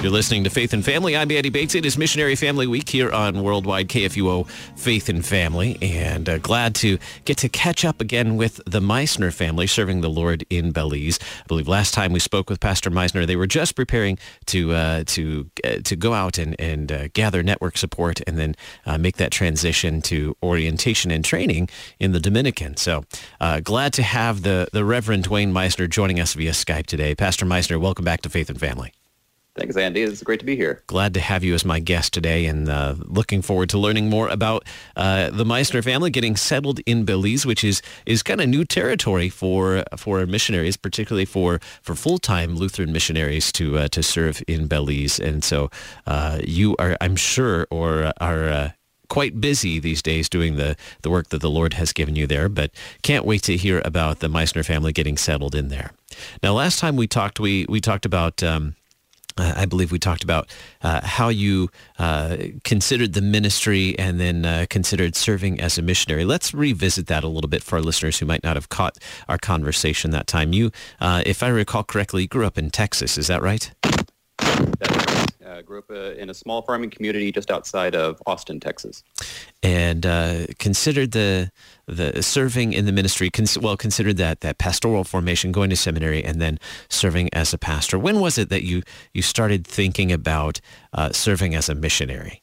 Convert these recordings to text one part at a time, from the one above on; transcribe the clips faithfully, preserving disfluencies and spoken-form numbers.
You're listening to Faith and Family. I'm Andy Bates. It is Missionary Family Week here on Worldwide K F U O Faith and Family, and uh, glad to get to catch up again with the Meissner family serving the Lord in Belize. I believe last time we spoke with Pastor Meissner, they were just preparing to uh, to uh, to go out and and uh, gather network support, and then uh, make that transition to orientation and training in the Dominican. So uh, glad to have the the Reverend Dwayne Meissner joining us via Skype today. Pastor Meissner, welcome back to Faith and Family. Thanks, Andy. It's great to be here. Glad to have you as my guest today, and uh, looking forward to learning more about uh, the Meissner family getting settled in Belize, which is is kind of new territory for for missionaries, particularly for, for full-time Lutheran missionaries to uh, to serve in Belize. And so uh, you are, I'm sure, or are uh, quite busy these days doing the, the work that the Lord has given you there, but can't wait to hear about the Meissner family getting settled in there. Now, last time we talked, we, we talked about... Um, Uh, I believe we talked about uh, how you uh, considered the ministry and then uh, considered serving as a missionary. Let's revisit that a little bit for our listeners who might not have caught our conversation that time. You, uh, if I recall correctly, grew up in Texas. Is that right? That's right. Uh, grew up uh, in a small farming community just outside of Austin, Texas. And uh, considered the the serving in the ministry, cons- well, considered that that pastoral formation, going to seminary, and then serving as a pastor. When was it that you, you started thinking about uh, serving as a missionary?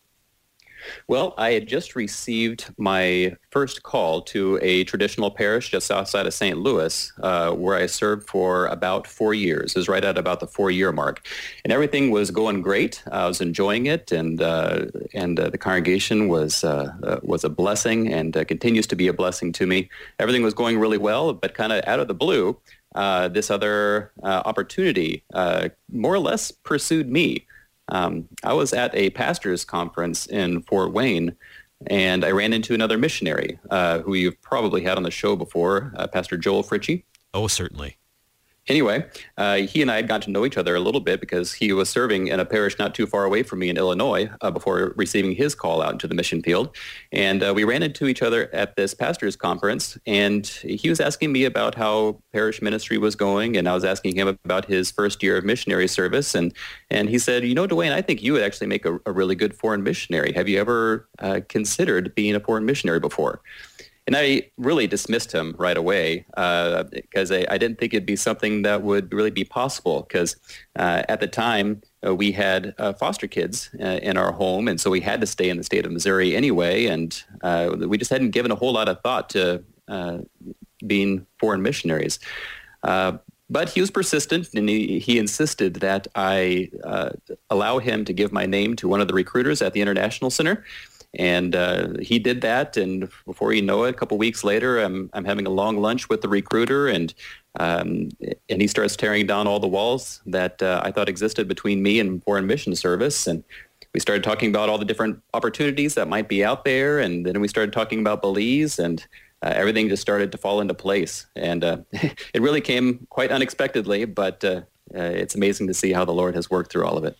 Well, I had just received my first call to a traditional parish just outside of Saint Louis, uh, where I served for about four years. It was right at about the four-year mark. And everything was going great. I was enjoying it, and uh, and uh, the congregation was uh, uh, was a blessing and uh, continues to be a blessing to me. Everything was going really well, but kind of out of the blue, uh, this other uh, opportunity uh, more or less pursued me. Um, I was at a pastor's conference in Fort Wayne, and I ran into another missionary uh, who you've probably had on the show before, uh, Pastor Joel Fritchie. Oh, certainly. Anyway, uh, he and I had gotten to know each other a little bit because he was serving in a parish not too far away from me in Illinois uh, before receiving his call out into the mission field. And uh, we ran into each other at this pastor's conference, and he was asking me about how parish ministry was going, and I was asking him about his first year of missionary service. And, and he said, you know, Dwayne, I think you would actually make a, a really good foreign missionary. Have you ever uh, considered being a foreign missionary before? And I really dismissed him right away uh, because I, I didn't think it'd be something that would really be possible because uh, at the time uh, we had uh, foster kids uh, in our home, and so we had to stay in the state of Missouri anyway, and uh, we just hadn't given a whole lot of thought to uh, being foreign missionaries. Uh, but he was persistent, and he, he insisted that I uh, allow him to give my name to one of the recruiters at the International Center. And uh, he did that, and before you know it, a couple weeks later, I'm I'm having a long lunch with the recruiter, and um, and he starts tearing down all the walls that uh, I thought existed between me and Foreign Mission Service, and we started talking about all the different opportunities that might be out there, and then we started talking about Belize, and uh, everything just started to fall into place, and uh, it really came quite unexpectedly, but uh, uh, it's amazing to see how the Lord has worked through all of it.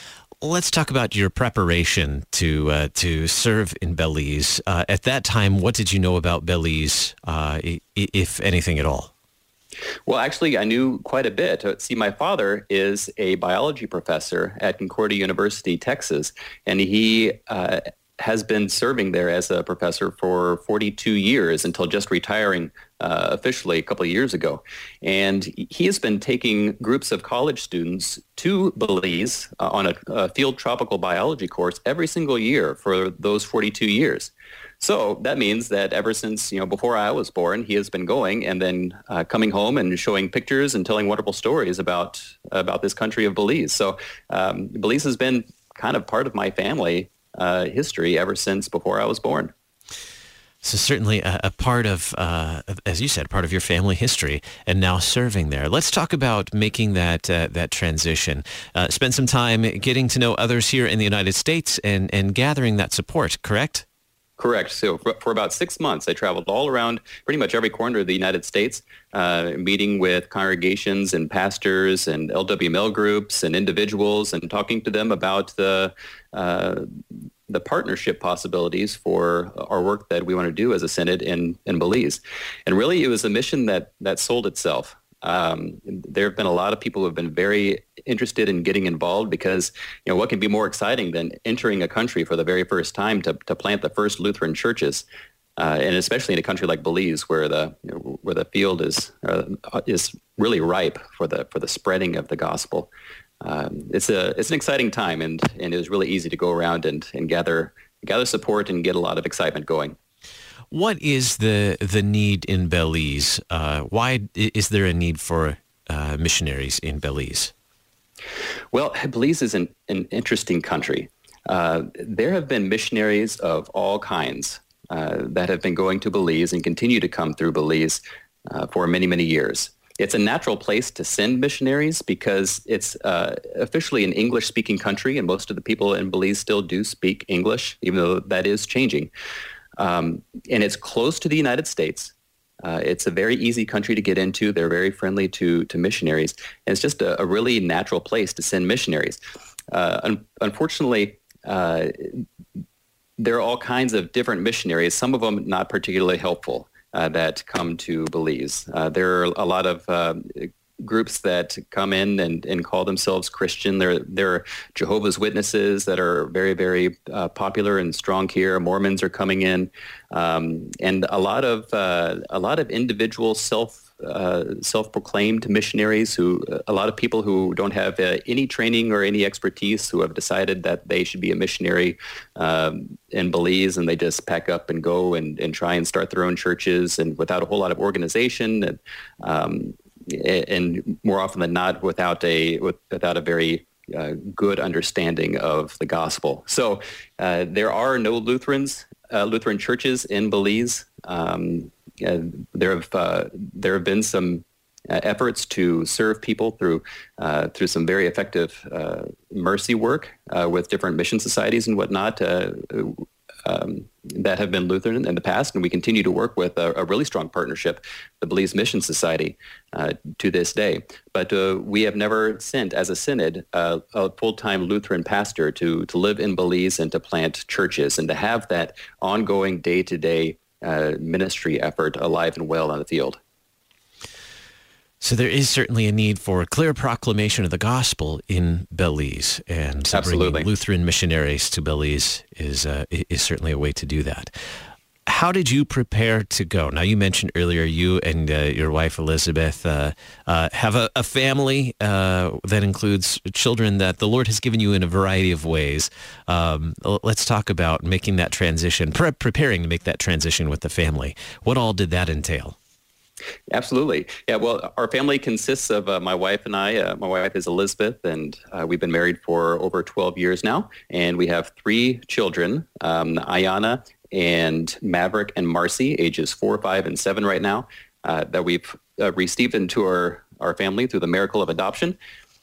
Let's talk about your preparation to uh, to serve in Belize. Uh, at that time, what did you know about Belize, uh, if anything at all? Well, actually, I knew quite a bit. See, my father is a biology professor at Concordia University, Texas, and he uh, has been serving there as a professor for forty-two years until just retiring uh, officially a couple of years ago. And he has been taking groups of college students to Belize uh, on a, a field tropical biology course every single year for those forty-two years. So that means that ever since, you know, before I was born, he has been going and then uh, coming home and showing pictures and telling wonderful stories about about this country of Belize. So um, Belize has been kind of part of my family uh, history ever since before I was born. So certainly a, a part of, uh, as you said, part of your family history, and now serving there. Let's talk about making that uh, that transition. Uh, spend some time getting to know others here in the United States and, and gathering that support, correct? Correct. So for, for about six months, I traveled all around pretty much every corner of the United States, uh, meeting with congregations and pastors and L W M L groups and individuals and talking to them about the uh, the partnership possibilities for our work that we want to do as a synod in, in Belize. And really, it was a mission that, that sold itself. Um, there have been a lot of people who have been very interested in getting involved because, you know, what can be more exciting than entering a country for the very first time to, to plant the first Lutheran churches, uh, and especially in a country like Belize, where the you know, where the field is uh, is really ripe for the for the spreading of the gospel. Um, it's a it's an exciting time, and and it was really easy to go around and and gather gather support and get a lot of excitement going. What is the the need in Belize? Uh, why is there a need for uh, missionaries in Belize? Well, Belize is an, an interesting country. Uh, there have been missionaries of all kinds uh, that have been going to Belize and continue to come through Belize uh, for many, many years. It's a natural place to send missionaries because it's uh, officially an English-speaking country, and most of the people in Belize still do speak English, even though that is changing. Um, and it's close to the United States. Uh, it's a very easy country to get into. They're very friendly to to missionaries. And it's just a, a really natural place to send missionaries. Uh, un- unfortunately, uh, there are all kinds of different missionaries, some of them not particularly helpful, uh, that come to Belize. Uh, there are a lot of uh, groups that come in and, and call themselves Christian. There, there are Jehovah's Witnesses that are very, very uh, popular and strong here. Mormons are coming in, um, and a lot of uh, a lot of individual self uh, self-proclaimed missionaries who a lot of people who don't have uh, any training or any expertise who have decided that they should be a missionary um, in Belize, and they just pack up and go and, and try and start their own churches, and without a whole lot of organization and um, and more often than not, without a without a very uh, good understanding of the gospel. So uh, there are no Lutherans, uh, Lutheran churches in Belize. Um, uh, there have uh, there have been some uh, efforts to serve people through uh, through some very effective uh, mercy work uh, with different mission societies and whatnot. Uh, Um, that have been Lutheran in the past, and we continue to work with a, a really strong partnership, the Belize Mission Society, uh, to this day. But uh, we have never sent, as a synod, uh, a full-time Lutheran pastor to to live in Belize and to plant churches and to have that ongoing day-to-day uh, ministry effort alive and well on the field. So there is certainly a need for a clear proclamation of the gospel in Belize, and so Absolutely. bringing Lutheran missionaries to Belize is uh, is certainly a way to do that. How did you prepare to go? Now, you mentioned earlier you and uh, your wife Elizabeth uh, uh, have a, a family uh, that includes children that the Lord has given you in a variety of ways. Um, let's talk about making that transition, pre- preparing to make that transition with the family. What all did that entail? Absolutely. Yeah, well, our family consists of uh, my wife and I. Uh, my wife is Elizabeth, and uh, we've been married for over twelve years now. And we have three children, um, Ayana and Maverick and Marcy, ages four, five, and seven right now, uh, that we've uh, received into our, our family through the miracle of adoption.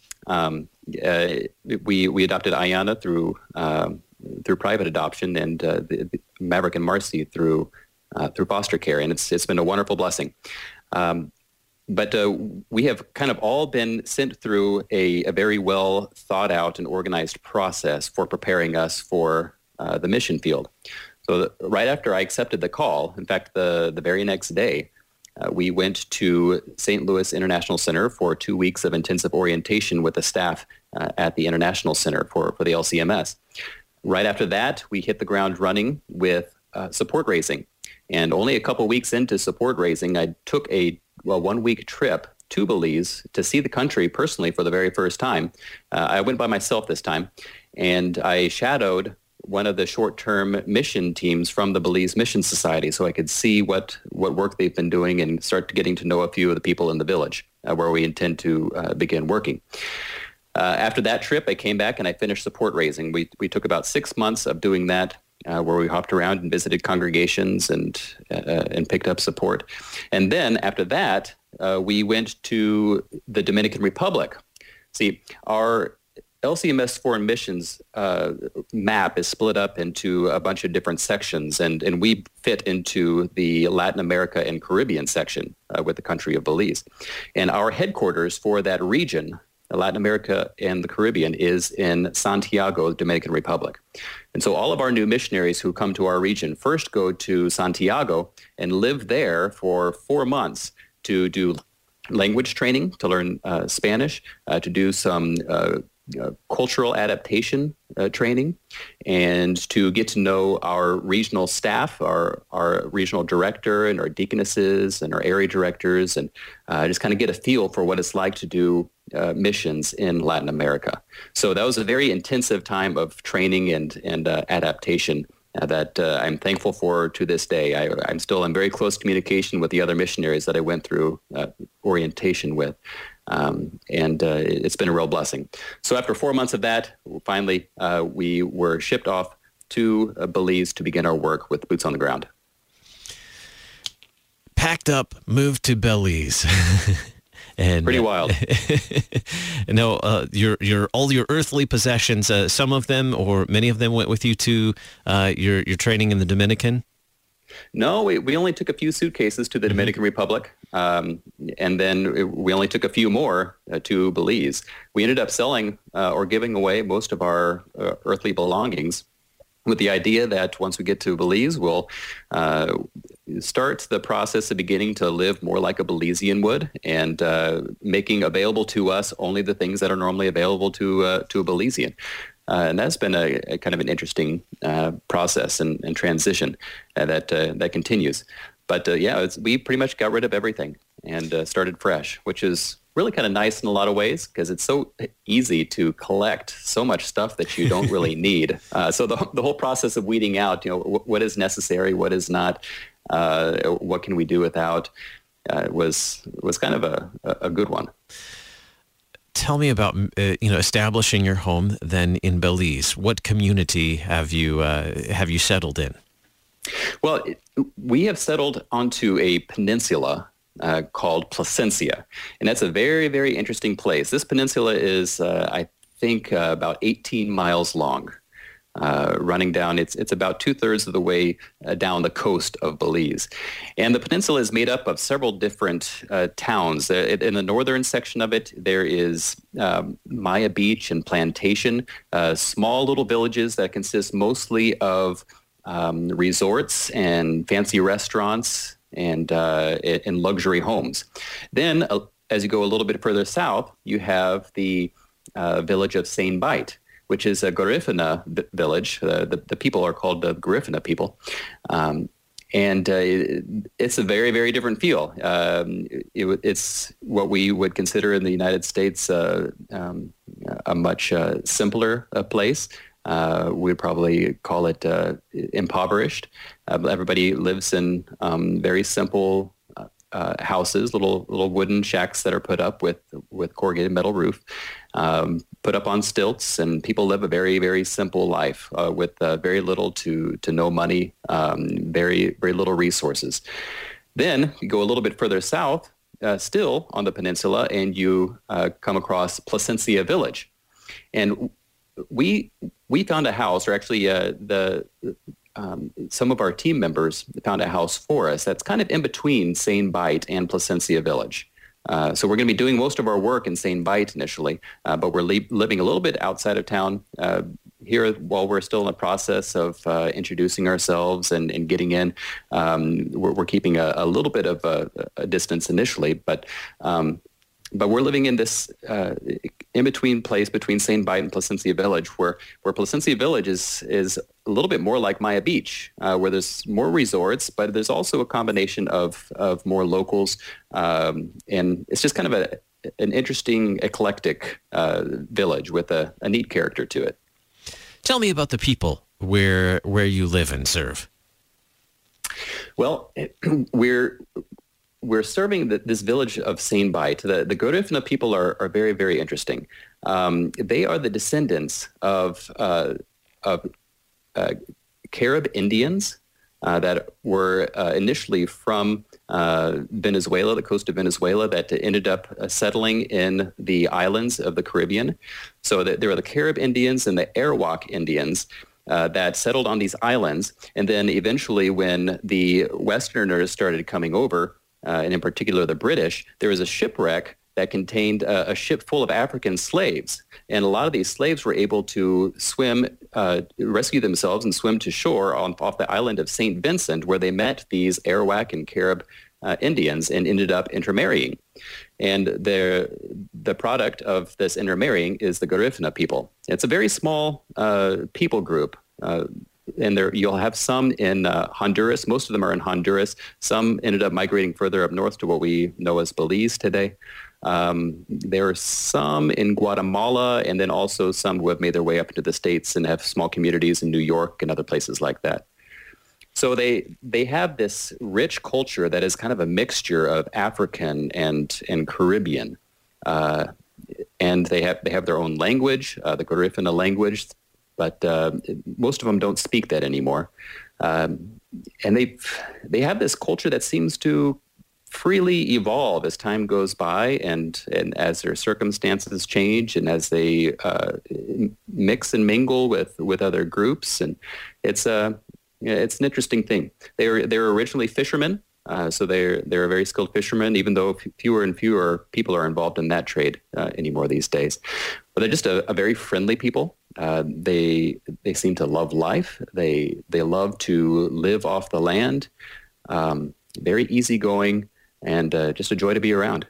Um, uh, we we adopted Ayana through um, through private adoption, and uh, the, the Maverick and Marcy through Uh, through foster care, and it's it's been a wonderful blessing. Um, but uh, we have kind of all been sent through a, a very well thought out and organized process for preparing us for uh, the mission field. So the, right after I accepted the call, in fact, the, the very next day, uh, we went to Saint Louis International Center for two weeks of intensive orientation with the staff uh, at the International Center for, for the L C M S. Right after that, we hit the ground running with uh, support raising. And only a couple weeks into support raising, I took a well, one-week trip to Belize to see the country personally for the very first time. Uh, I went by myself this time, and I shadowed one of the short-term mission teams from the Belize Mission Society so I could see what, what work they've been doing and start getting to know a few of the people in the village uh, where we intend to uh, begin working. Uh, after that trip, I came back and I finished support raising. We, we took about six months of doing that, Uh, where we hopped around and visited congregations and uh, and picked up support. And then after that, uh, we went to the Dominican Republic. See, our L C M S Foreign Missions uh, map is split up into a bunch of different sections, and, and we fit into the Latin America and Caribbean section uh, with the country of Belize. And our headquarters for that region, Latin America and the Caribbean, is in Santiago, Dominican Republic. And so all of our new missionaries who come to our region first go to Santiago and live there for four months to do language training to learn uh, Spanish, uh, to do some uh, uh, cultural adaptation uh, training, and to get to know our regional staff, our our regional director and our deaconesses and our area directors, and uh, just kind of get a feel for what it's like to do uh, missions in Latin America. So that was a very intensive time of training and, and uh, adaptation Uh, that uh, I'm thankful for to this day. I, I'm still in very close communication with the other missionaries that I went through uh, orientation with. Um, and uh, it's been a real blessing. So after four months of that, finally, uh, we were shipped off to uh, Belize to begin our work with boots on the ground. Packed up, moved to Belize. And, Pretty wild. no, uh, your your all your earthly possessions. Uh, some of them, or many of them, went with you to uh, your your training in the Dominican. No, we, we only took a few suitcases to the mm-hmm. Dominican Republic, um, and then we only took a few more uh, to Belize. We ended up selling uh, or giving away most of our uh, earthly belongings, with the idea that once we get to Belize, we'll uh, start the process of beginning to live more like a Belizean would, and uh, making available to us only the things that are normally available to uh, to a Belizean. Uh, and that's been a, a kind of an interesting uh, process and, and transition uh, that uh, that continues. But uh, yeah, it's, we pretty much got rid of everything and uh, started fresh, which is really kind of nice in a lot of ways, because it's so easy to collect so much stuff that you don't really need. Uh, so the the whole process of weeding out, you know, w- what is necessary, what is not, uh, what can we do without, uh, was was kind of a, a good one. Tell me about uh, you know establishing your home then in Belize. What community have you uh, have you settled in? Well, it, we have settled onto a peninsula Uh, called Placencia. And that's a very, very interesting place. This peninsula is, uh, I think, uh, about eighteen miles long, uh, running down. It's it's about two-thirds of the way uh, down the coast of Belize. And the peninsula is made up of several different uh, towns. Uh, in the northern section of it, there is um, Maya Beach and Plantation, uh, small little villages that consist mostly of um, resorts and fancy restaurants and uh, in luxury homes. Then, uh, as you go a little bit further south, you have the uh, village of Saint Bite, which is a Garifuna v- village. Uh, the, the people are called the Garifuna people. Um, and uh, it, it's a very, very different feel. Um, it, it's what we would consider in the United States uh, um, a much uh, simpler uh, place. Uh, we'd probably call it uh, impoverished. Uh, everybody lives in um, very simple uh, uh, houses, little little wooden shacks that are put up with with corrugated metal roof, um, put up on stilts, and people live a very very simple life uh, with uh, very little to to no money, um, very very little resources. Then you go a little bit further south, uh, still on the peninsula, and you uh, come across Placencia Village, and we we found a house, or actually uh, the um, some of our team members found a house for us that's kind of in between Saint Bite and Placencia Village. Uh, so we're going to be doing most of our work in Saint Bite initially, uh, but we're li- living a little bit outside of town uh, here while we're still in the process of uh, introducing ourselves and, and getting in. Um, we're, we're keeping a, a little bit of a, a distance initially, but um, But we're living in this uh, in-between place between Saint Bite and Placencia Village, where, where Placencia Village is is a little bit more like Maya Beach, uh, where there's more resorts, but there's also a combination of, of more locals. Um, and it's just kind of a an interesting, eclectic uh, village with a, a neat character to it. Tell me about the people where where you live and serve. Well, we're... We're serving the, this village of Saint Bite. The, the Garifuna people are, are very, very interesting. Um, they are the descendants of, uh, of uh, Carib Indians uh, that were uh, initially from uh, Venezuela, the coast of Venezuela, that ended up uh, settling in the islands of the Caribbean. So that there are the Carib Indians and the Arawak Indians Uh, that settled on these islands. And then eventually when the Westerners started coming over, Uh, and in particular the British, there was a shipwreck that contained uh, a ship full of African slaves. And a lot of these slaves were able to swim, uh, rescue themselves and swim to shore on, off the island of Saint Vincent, where they met these Arawak and Carib uh, Indians and ended up intermarrying. And the the product of this intermarrying is the Garifuna people. It's a very small uh, people group. Uh, and there you'll have some in uh, Honduras. Most of them are in Honduras. Some ended up migrating further up north to what we know as Belize today. Um, there are some in Guatemala, and then also some who have made their way up into the States and have small communities in New York and other places like that. So they they have this rich culture that is kind of a mixture of African and and Caribbean, uh, and they have they have their own language, uh, the Garifuna language, but uh, most of them don't speak that anymore. Um, and they they have this culture that seems to freely evolve as time goes by, and, and as their circumstances change, and as they uh, mix and mingle with, with other groups. And it's a it's an interesting thing. They were they were originally fishermen, uh, so they're they're very skilled fishermen. Even though fewer and fewer people are involved in that trade uh, anymore these days, but they're just a, a very friendly people. Uh, they they seem to love life. They they love to live off the land. Um, very easygoing. And uh, just a joy to be around.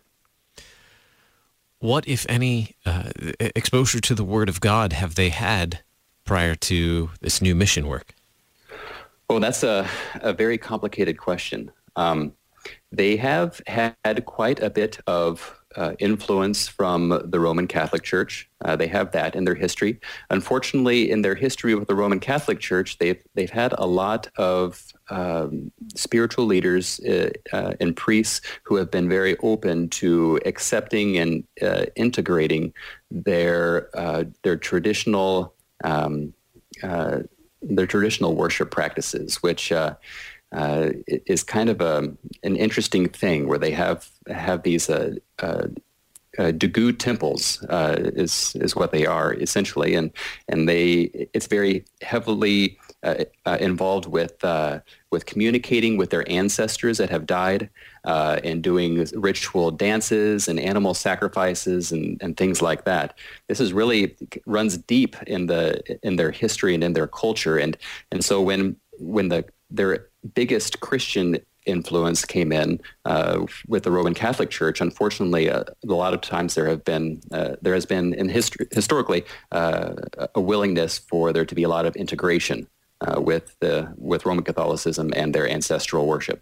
What, if any, uh, exposure to the Word of God have they had prior to this new mission work? Oh, that's a, a very complicated question. Um, they have had quite a bit of uh, influence from the Roman Catholic Church. Uh, they have that in their history. Unfortunately, in their history with the Roman Catholic Church, they've they've had a lot of um, spiritual leaders uh, uh, and priests who have been very open to accepting and uh, integrating their uh, their traditional um, uh, their traditional worship practices, which uh, uh, is kind of a an interesting thing, where they have have these uh, uh, uh, Dagu temples uh, is is what they are essentially, and and they it's very heavily uh, uh, involved with uh, with communicating with their ancestors that have died, uh, and doing ritual dances and animal sacrifices and, and things like that. This is really runs deep in the in their history and in their culture, and and so when when the their biggest Christian influence came in uh, with the Roman Catholic Church, unfortunately, uh, a lot of times there have been uh, there has been in history historically uh, a willingness for there to be a lot of integration uh, with the with Roman Catholicism and their ancestral worship.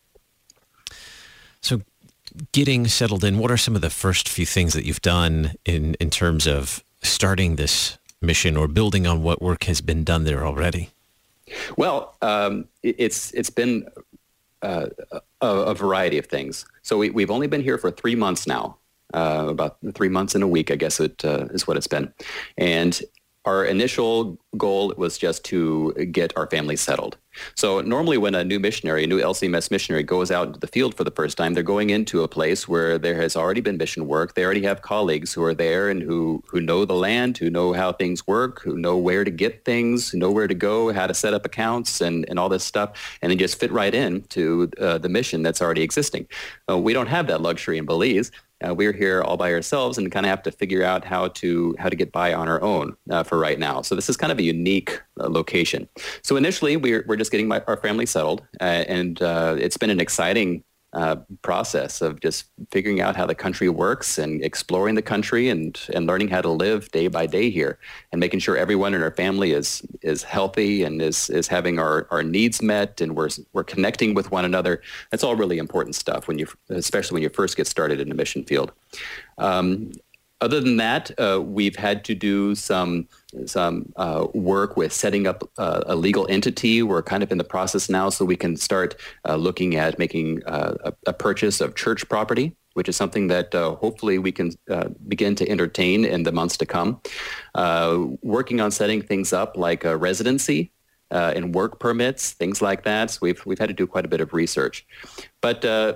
So, getting settled in, what are some of the first few things that you've done in in terms of starting this mission or building on what work has been done there already? Well, um, it, it's it's been uh, a, a variety of things. So we, we've only been here for three months now, uh, about three months in a week, I guess it uh, is what it's been. And our initial goal was just to get our family settled. So normally when a new missionary, a new L C M S missionary goes out into the field for the first time, they're going into a place where there has already been mission work. They already have colleagues who are there and who, who know the land, who know how things work, who know where to get things, who know where to go, how to set up accounts and, and all this stuff. And they just fit right in to uh, the mission that's already existing. Uh, we don't have that luxury in Belize. Uh, we're here all by ourselves and kind of have to figure out how to how to get by on our own uh, for right now. So this is kind of a unique uh, location. So initially, we're we're just getting my, our family settled, uh, and uh, it's been an exciting uh, process of just figuring out how the country works and exploring the country and and learning how to live day by day here, and making sure everyone in our family is is healthy and is is having our, our needs met, and we're we're connecting with one another. That's all really important stuff when you, especially when you first get started in the mission field. Um, Other than that, uh, we've had to do some some uh, work with setting up uh, a legal entity. We're kind of in the process now, so we can start uh, looking at making uh, a, a purchase of church property, which is something that uh, hopefully we can uh, begin to entertain in the months to come. Uh, working on setting things up like a residency uh, and work permits, things like that. So we've we've had to do quite a bit of research, but. Uh,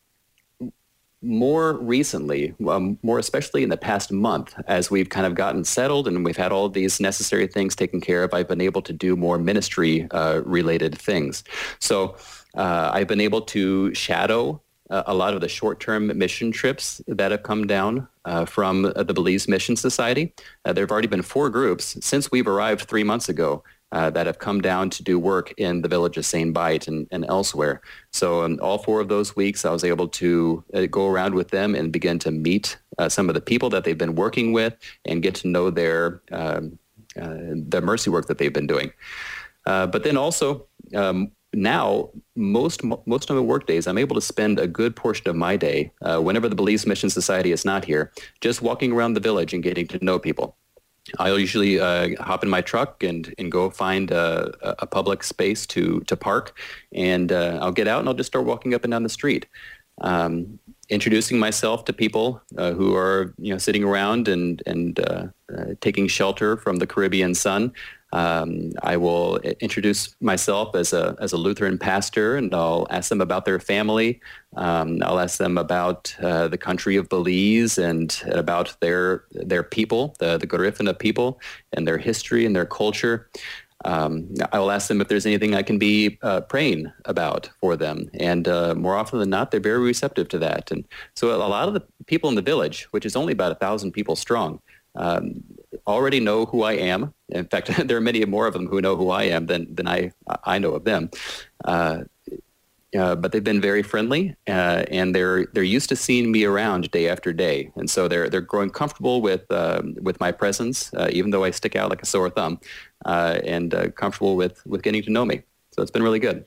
More recently, um, more especially in the past month, as we've kind of gotten settled and we've had all these necessary things taken care of, I've been able to do more ministry-related uh, things. So uh, I've been able to shadow uh, a lot of the short-term mission trips that have come down uh, from uh, the Belize Mission Society. Uh, there have already been four groups since we've arrived three months ago. uh, that have come down to do work in the village of Saint Bite and, and elsewhere. So um, all four of those weeks, I was able to uh, go around with them and begin to meet uh, some of the people that they've been working with and get to know their um, uh, the mercy work that they've been doing. Uh, but then also, um, now, most most of my work days, I'm able to spend a good portion of my day, uh, whenever the Belize Mission Society is not here, just walking around the village and getting to know people. I'll usually uh, hop in my truck and, and go find a, a public space to, to park, and uh, I'll get out and I'll just start walking up and down the street, um, introducing myself to people uh, who are you know sitting around and, and uh, uh, taking shelter from the Caribbean sun. Um, I will introduce myself as a as a Lutheran pastor, and I'll ask them about their family. Um, I'll ask them about uh, the country of Belize and about their their people, the the Garifuna people, and their history and their culture. Um, I will ask them if there's anything I can be uh, praying about for them, and uh, more often than not, they're very receptive to that. And so, a lot of the people in the village, which is only about a thousand people strong, Um, already know who I am. In fact, there are many more of them who know who I am than than I I know of them. Uh, uh, but they've been very friendly, uh, and they're they're used to seeing me around day after day, and so they're they're growing comfortable with uh, with my presence, uh, even though I stick out like a sore thumb, uh, and uh, comfortable with with getting to know me. So it's been really good.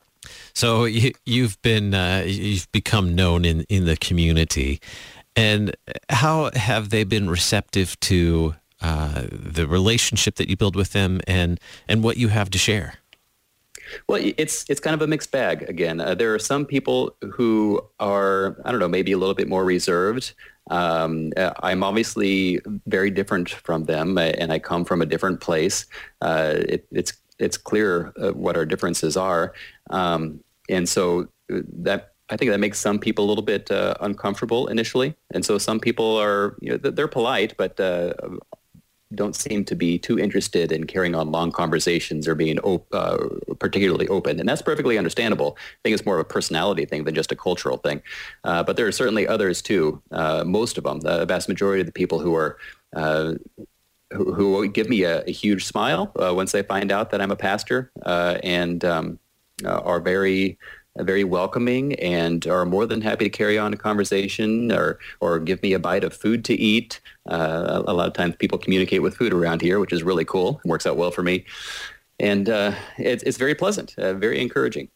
So you, you've been uh, you've become known in in the community. And how have they been receptive to uh, the relationship that you build with them and, and what you have to share? Well, it's it's kind of a mixed bag. Again, uh, there are some people who are, I don't know, maybe a little bit more reserved. Um, I'm obviously very different from them, and I come from a different place. Uh, it, it's it's clear uh, what our differences are, um, and so that. I think that makes some people a little bit uh, uncomfortable initially. And so some people are, you know, they're polite, but uh, don't seem to be too interested in carrying on long conversations or being op- uh, particularly open. And that's perfectly understandable. I think it's more of a personality thing than just a cultural thing. Uh, but there are certainly others too, uh, most of them, the vast majority of the people who are uh, who, who give me a, a huge smile uh, once they find out that I'm a pastor uh, and um, uh, are very... very welcoming and are more than happy to carry on a conversation or or give me a bite of food to eat. Uh, a lot of times people communicate with food around here, which is really cool. It works out well for me. And uh, it's, it's very pleasant, uh, very encouraging.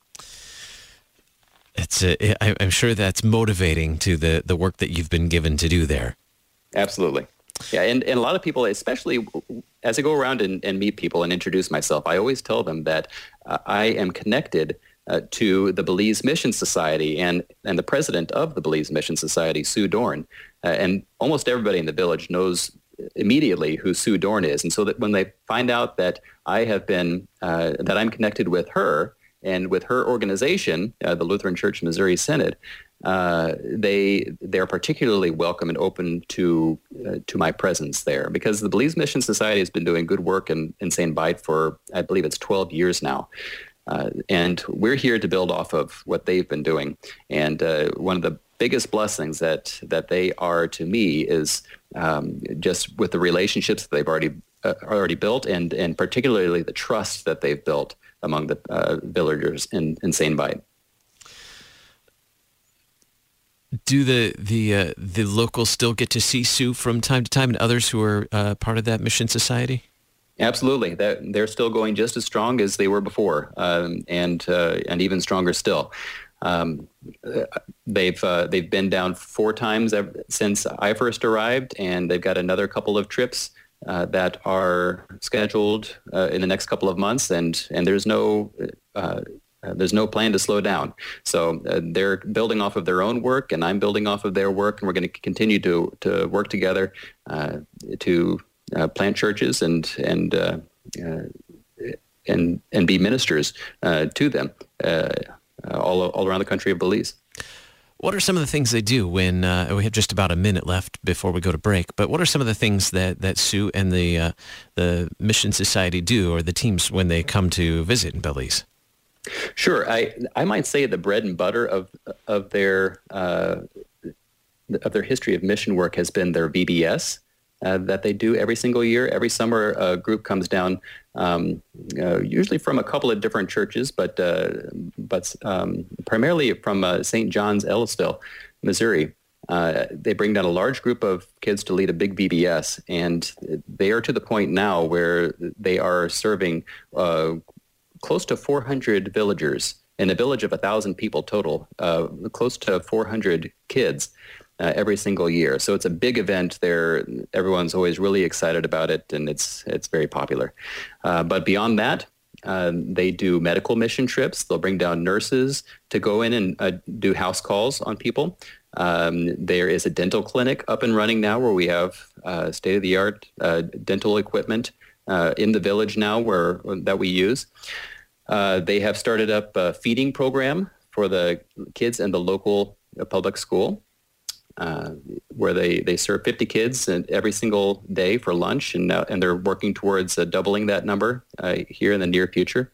It's a, I, I'm sure that's motivating to the, the work that you've been given to do there. Absolutely. Yeah, and, and a lot of people, especially as I go around and, and meet people and introduce myself, I always tell them that uh, I am connected Uh, to the Belize Mission Society and, and the president of the Belize Mission Society, Sue Dorn. Uh, and almost everybody in the village knows immediately who Sue Dorn is. And so that when they find out that I have been, uh, that I'm connected with her and with her organization, uh, the Lutheran Church Missouri Synod, uh, they they're particularly welcome and open to uh, to my presence there, because the Belize Mission Society has been doing good work in, in Saint Bite for, I believe it's twelve years now. Uh, and we're here to build off of what they've been doing. And uh, one of the biggest blessings that that they are to me is um, just with the relationships that they've already uh, already built, and and particularly the trust that they've built among the uh, villagers in, in Saint Bite. Do the the uh, the locals still get to see Sue from time to time, and others who are uh, part of that mission society? Absolutely, that they're still going just as strong as they were before, um, and uh, and even stronger still. Um, they've uh, they've been down four times ever, since I first arrived, and they've got another couple of trips uh, that are scheduled uh, in the next couple of months, and and there's no. Uh, Uh, there's no plan to slow down. So uh, they're building off of their own work, and I'm building off of their work, and we're going to continue to to work together uh, to uh, plant churches and and uh, uh, and and be ministers uh, to them uh, all all around the country of Belize. What are some of the things they do when uh, we have just about a minute left before we go to break? But what are some of the things that, that Sue and the uh, the Mission Society do, or the teams, when they come to visit in Belize? Sure, I I might say the bread and butter of of their uh, of their history of mission work has been their V B S, uh, that they do every single year. Every summer, a group comes down, um, uh, usually from a couple of different churches, but uh, but um, primarily from uh, Saint John's, Ellisville, Missouri. Uh, they bring down a large group of kids to lead a big V B S, and they are to the point now where they are serving uh, close to four hundred villagers in a village of one thousand people total, uh, close to four hundred kids uh, every single year. So it's a big event there. Everyone's always really excited about it, and it's it's very popular. Uh, but beyond that, uh, they do medical mission trips. They'll bring down nurses to go in and uh, do house calls on people. Um, there is a dental clinic up and running now where we have uh, state-of-the-art uh, dental equipment uh, in the village now where that we use. Uh, they have started up a feeding program for the kids in the local uh, public school uh, where they, they serve fifty kids every single day for lunch, and, now, and they're working towards uh, doubling that number uh, here in the near future.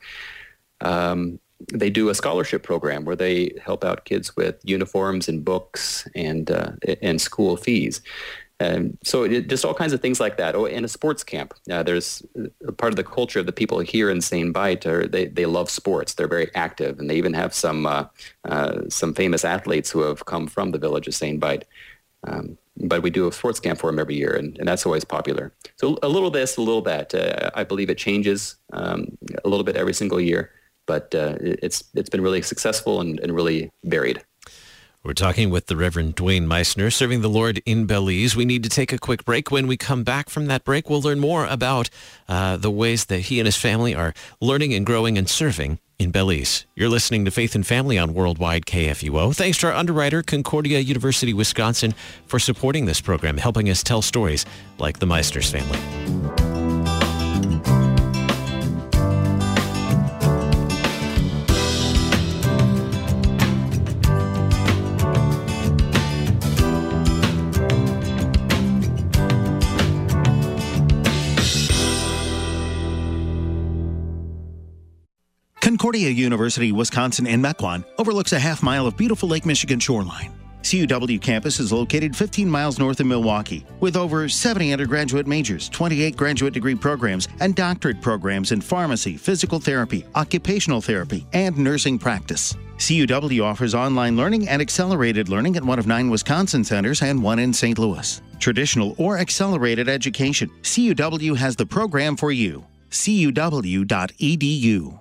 Um, They do a scholarship program where they help out kids with uniforms and books and uh, and school fees. And so it, just all kinds of things like that. Oh, and a sports camp. Uh, there's a part of the culture of the people here in Saint Veit are they, they love sports. They're very active, and they even have some uh, uh, some famous athletes who have come from the village of Saint Veit. Um, but we do a sports camp for them every year, and, and that's always popular. So a little this, a little that. Uh, I believe it changes um, a little bit every single year. But uh, it's it's been really successful and, and really varied. We're talking with the Reverend Dwayne Meissner, serving the Lord in Belize. We need to take a quick break. When we come back from that break, we'll learn more about uh, the ways that he and his family are learning and growing and serving in Belize. You're listening to Faith and Family on Worldwide K F U O. Thanks to our underwriter, Concordia University, Wisconsin, for supporting this program, helping us tell stories like the Meissner's family. Concordia University, Wisconsin in Mequon overlooks a half mile of beautiful Lake Michigan shoreline. C U W campus is located fifteen miles north of Milwaukee with over seventy undergraduate majors, twenty-eight graduate degree programs, and doctorate programs in pharmacy, physical therapy, occupational therapy, and nursing practice. C U W offers online learning and accelerated learning at one of nine Wisconsin centers and one in Saint Louis. Traditional or accelerated education. C U W has the program for you. C U W dot E D U.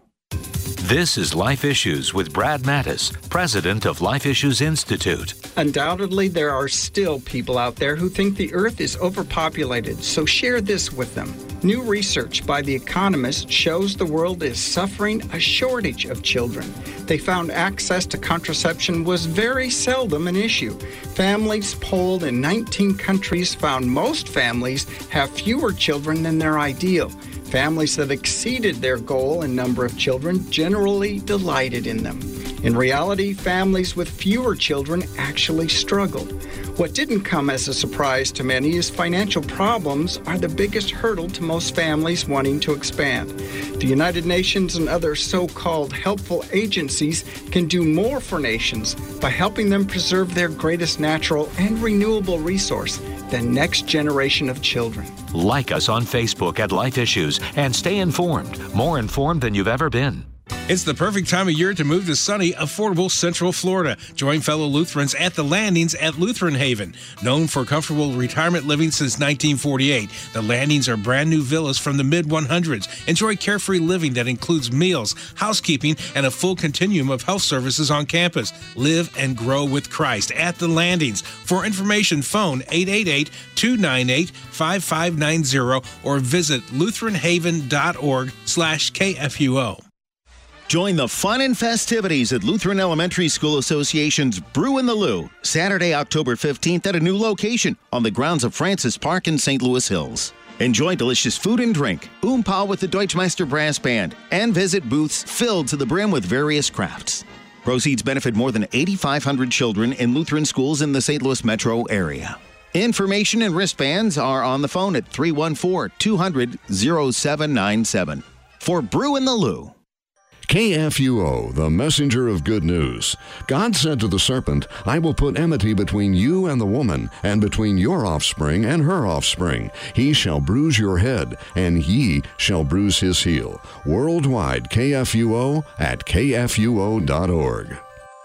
This is Life Issues with Brad Mattis, president of Life Issues Institute. Undoubtedly, there are still people out there who think the earth is overpopulated, so share this with them. New research by The Economist shows the world is suffering a shortage of children. They found access to contraception was very seldom an issue. Families polled in nineteen countries found most families have fewer children than their ideal. Families that exceeded their goal in number of children generally delighted in them. In reality, families with fewer children actually struggled. What didn't come as a surprise to many is financial problems are the biggest hurdle to most families wanting to expand. The United Nations and other so-called helpful agencies can do more for nations by helping them preserve their greatest natural and renewable resource, the next generation of children. Like us on Facebook at Life Issues and stay informed, more informed than you've ever been. It's the perfect time of year to move to sunny, affordable Central Florida. Join fellow Lutherans at the Landings at Lutheran Haven. Known for comfortable retirement living since nineteen forty-eight, the Landings are brand new villas from the mid hundreds. Enjoy carefree living that includes meals, housekeeping, and a full continuum of health services on campus. Live and grow with Christ at the Landings. For information, phone eight eight eight, two nine eight, five five nine zero or visit lutheran haven dot org slash K F U O. Join the fun and festivities at Lutheran Elementary School Association's Brew in the Lou, Saturday, October fifteenth at a new location on the grounds of Francis Park in Saint Louis Hills. Enjoy delicious food and drink, oompah with the Deutschmeister Brass Band, and visit booths filled to the brim with various crafts. Proceeds benefit more than eighty-five hundred children in Lutheran schools in the Saint Louis metro area. Information and wristbands are on the phone at three one four, two hundred, oh seven nine seven. For Brew in the Lou. K F U O, the messenger of good news. God said to the serpent, I will put enmity between you and the woman, and between your offspring and her offspring. He shall bruise your head, and ye shall bruise his heel. Worldwide, K F U O at K F U O dot org.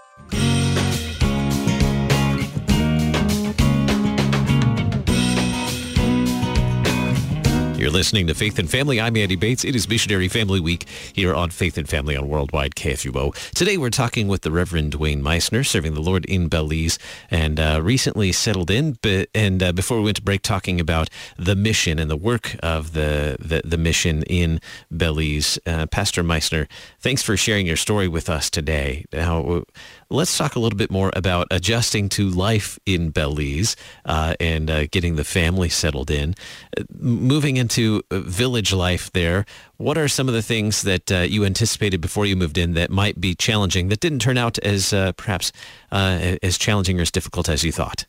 You're listening to Faith and Family. I'm Andy Bates. It is Missionary Family Week here on Faith and Family on Worldwide K F U O. Today we're talking with the Reverend Dwayne Meissner, serving the Lord in Belize, and uh, recently settled in. But, and uh, before we went to break, talking about the mission and the work of the, the, the mission in Belize. Uh, Pastor Meissner, thanks for sharing your story with us today. Now, let's talk a little bit more about adjusting to life in Belize uh, and uh, getting the family settled in. Uh, moving into village life there, what are some of the things that uh, you anticipated before you moved in that might be challenging, that didn't turn out as uh, perhaps uh, as challenging or as difficult as you thought?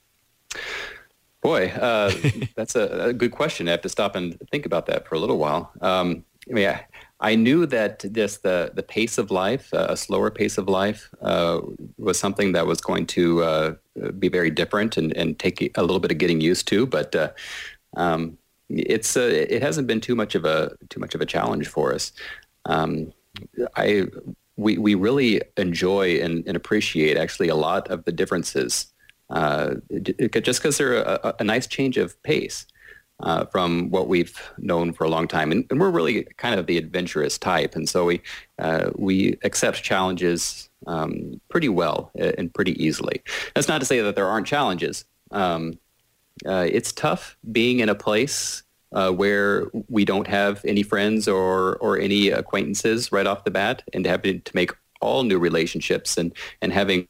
Boy, uh, that's a, a good question. I have to stop and think about that for a little while. Um, I mean, I, I knew that this the the pace of life, uh, a slower pace of life, uh, was something that was going to uh, be very different and, and take a little bit of getting used to. But uh, um, it's uh, it hasn't been too much of a too much of a challenge for us. Um, I we we really enjoy and, and appreciate actually a lot of the differences, uh, just because they're a, a nice change of pace. Uh, from what we've known for a long time. And, and we're really kind of the adventurous type. And so we uh, we accept challenges um, pretty well and pretty easily. That's not to say that there aren't challenges. Um, uh, it's tough being in a place uh, where we don't have any friends or, or any acquaintances right off the bat, and having to make all new relationships and, and having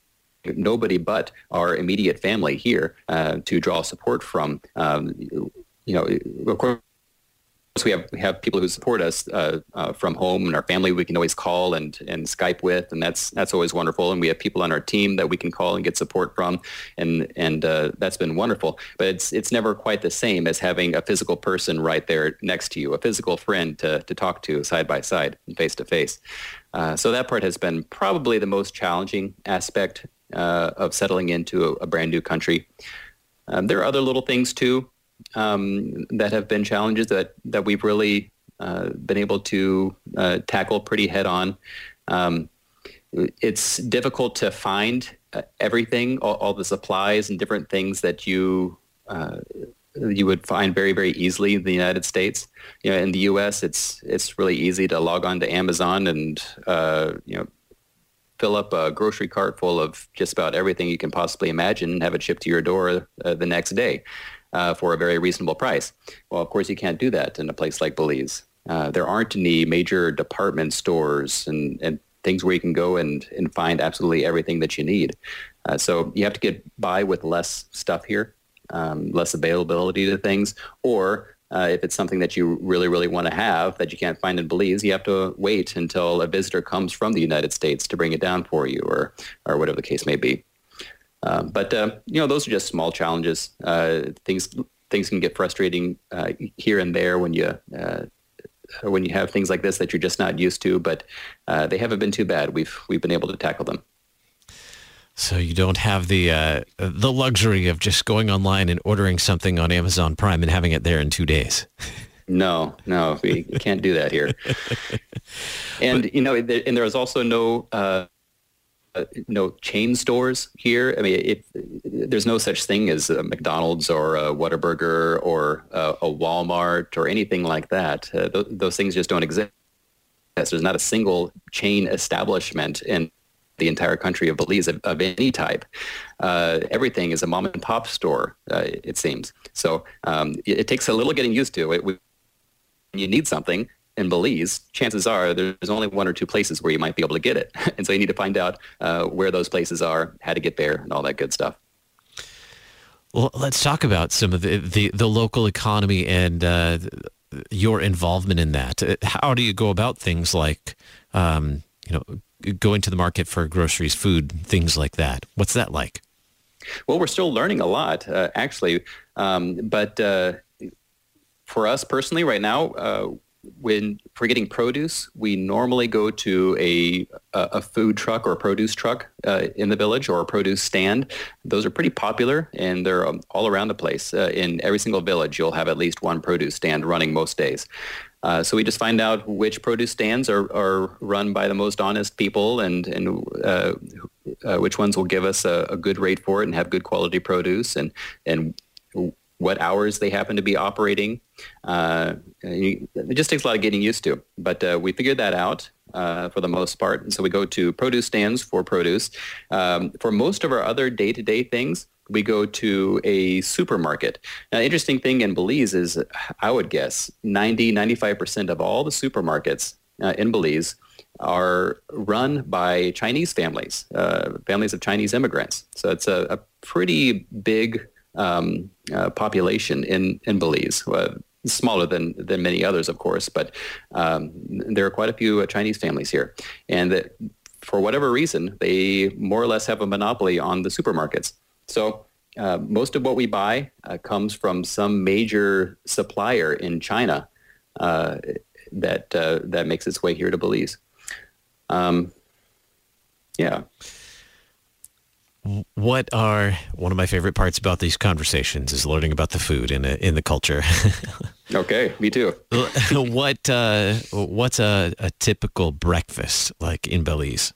nobody but our immediate family here uh, to draw support from. Um, you know, of course, we have we have people who support us uh, uh, from home, and our family we can always call and, and Skype with, and that's that's always wonderful. And we have people on our team that we can call and get support from, and and uh, that's been wonderful. But it's it's never quite the same as having a physical person right there next to you, a physical friend to to talk to side by side and face to face. Uh, so that part has been probably the most challenging aspect Uh, of settling into a, a brand new country. Um, there are other little things too um, that have been challenges that, that we've really uh, been able to uh, tackle pretty head on. Um, it's difficult to find uh, everything, all, all the supplies and different things that you uh, you would find very, very easily in the United States. You know, in the U S, it's it's really easy to log on to Amazon and uh, you know. fill up a grocery cart full of just about everything you can possibly imagine and have it shipped to your door uh, the next day uh, for a very reasonable price. Well, of course, you can't do that in a place like Belize. Uh, there aren't any major department stores and, and things where you can go and, and find absolutely everything that you need. Uh, so you have to get by with less stuff here, um, less availability to things, or Uh, if it's something that you really, really want to have that you can't find in Belize, you have to wait until a visitor comes from the United States to bring it down for you, or or whatever the case may be. Um, but, uh, you know, those are just small challenges. Uh, things things can get frustrating uh, here and there when you uh, when you have things like this that you're just not used to, but uh, they haven't been too bad. We've we've been able to tackle them. So you don't have the uh, the luxury of just going online and ordering something on Amazon Prime and having it there in two days. No, no, we can't do that here. And but, you know, and there is also no uh, no chain stores here. I mean, it, there's no such thing as a McDonald's or a Whataburger or a, a Walmart or anything like that. Uh, th- those things just don't exist. There's not a single chain establishment in the entire country of Belize of, of any type. Uh, everything is a mom and pop store, uh, it seems. So um, it, it takes a little getting used to it. When you need something in Belize, chances are there's only one or two places where you might be able to get it. And so you need to find out uh, where those places are, how to get there, and all that good stuff. Well, let's talk about some of the, the, the local economy and uh, your involvement in that. How do you go about things like, um, you know, going to the market for groceries, food, things like that? What's that like? Well, we're still learning a lot, uh, actually. Um, but uh, for us personally right now, uh, when for getting produce, we normally go to a a food truck or a produce truck uh, in the village or a produce stand. Those are pretty popular, and they're um, all around the place. Uh, in every single village, you'll have at least one produce stand running most days. Uh, so we just find out which produce stands are, are run by the most honest people, and and uh, uh, which ones will give us a, a good rate for it and have good quality produce, and and what hours they happen to be operating. Uh, it just takes a lot of getting used to, but uh, we figured that out uh, for the most part. And so we go to produce stands for produce. Um, for most of our other day-to-day things, we go to a supermarket. Now, the interesting thing in Belize is, I would guess, ninety, ninety-five percent of all the supermarkets uh, in Belize are run by Chinese families, uh, families of Chinese immigrants. So it's a, a pretty big um, uh, population in, in Belize. Uh, smaller than, than many others, of course, but um, there are quite a few uh, Chinese families here. And that, for whatever reason, they more or less have a monopoly on the supermarkets. So uh, most of what we buy uh, comes from some major supplier in China uh, that uh, that makes its way here to Belize. Um, yeah. What are one of my favorite parts about these conversations is learning about the food in a, in the culture. Okay, me too. what uh, what's a, a typical breakfast like in Belize?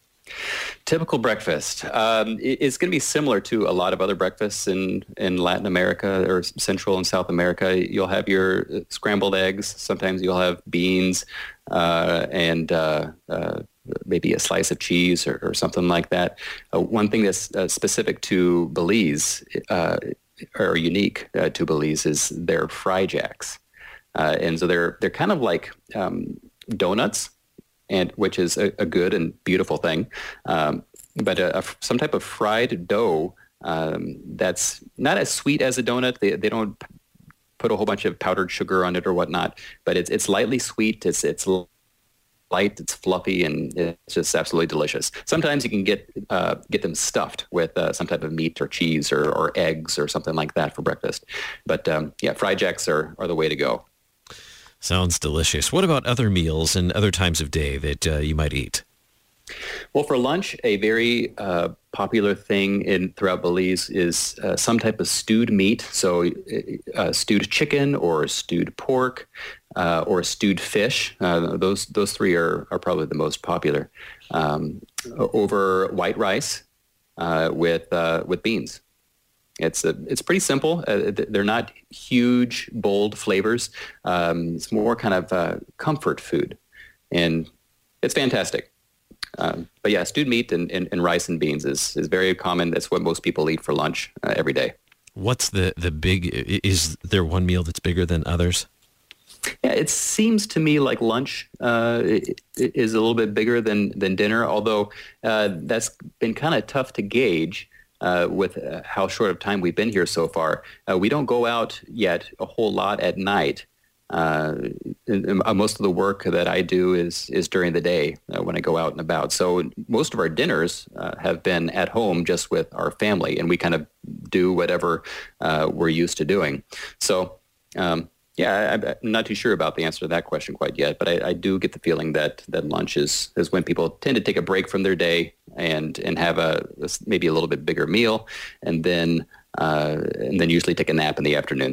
Typical breakfast. Um, it, it's going to be similar to a lot of other breakfasts in, in Latin America or Central and South America. You'll have your scrambled eggs. Sometimes you'll have beans uh, and uh, uh, maybe a slice of cheese or, or something like that. Uh, one thing that's uh, specific to Belize uh, or unique uh, to Belize is their fry jacks. Uh, and so they're they're kind of like um, donuts, and which is a, a good and beautiful thing. Um, but a, a, some type of fried dough um, that's not as sweet as a donut. They they don't put a whole bunch of powdered sugar on it or whatnot, but it's it's lightly sweet. It's it's light, it's fluffy, and it's just absolutely delicious. Sometimes you can get uh, get them stuffed with uh, some type of meat or cheese or, or eggs or something like that for breakfast. But um, yeah, fry jacks are, are the way to go. Sounds delicious. What about other meals and other times of day that uh, you might eat? Well, for lunch, a very uh, popular thing in throughout Belize is uh, some type of stewed meat. So uh, stewed chicken or stewed pork uh, or stewed fish. Uh, those those three are, are probably the most popular. Um, over white rice uh, with uh, with beans. It's a, it's pretty simple. Uh, they're not huge, bold flavors. Um, it's more kind of uh, comfort food, and it's fantastic. Um, but yeah, stewed meat and, and, and rice and beans is, is very common. That's what most people eat for lunch uh, every day. What's the, the big, is there one meal that's bigger than others? Yeah, it seems to me like lunch uh, is a little bit bigger than, than dinner, although uh, that's been kind of tough to gauge. Uh, with uh, how short of time we've been here so far. Uh, we don't go out yet a whole lot at night. Uh, and, and most of the work that I do is is during the day uh, when I go out and about. So most of our dinners uh, have been at home just with our family, and we kind of do whatever uh, we're used to doing. So um, yeah, I, I'm not too sure about the answer to that question quite yet, but I, I do get the feeling that, that lunch is, is when people tend to take a break from their day and and have a maybe a little bit bigger meal, and then uh, and then usually take a nap in the afternoon.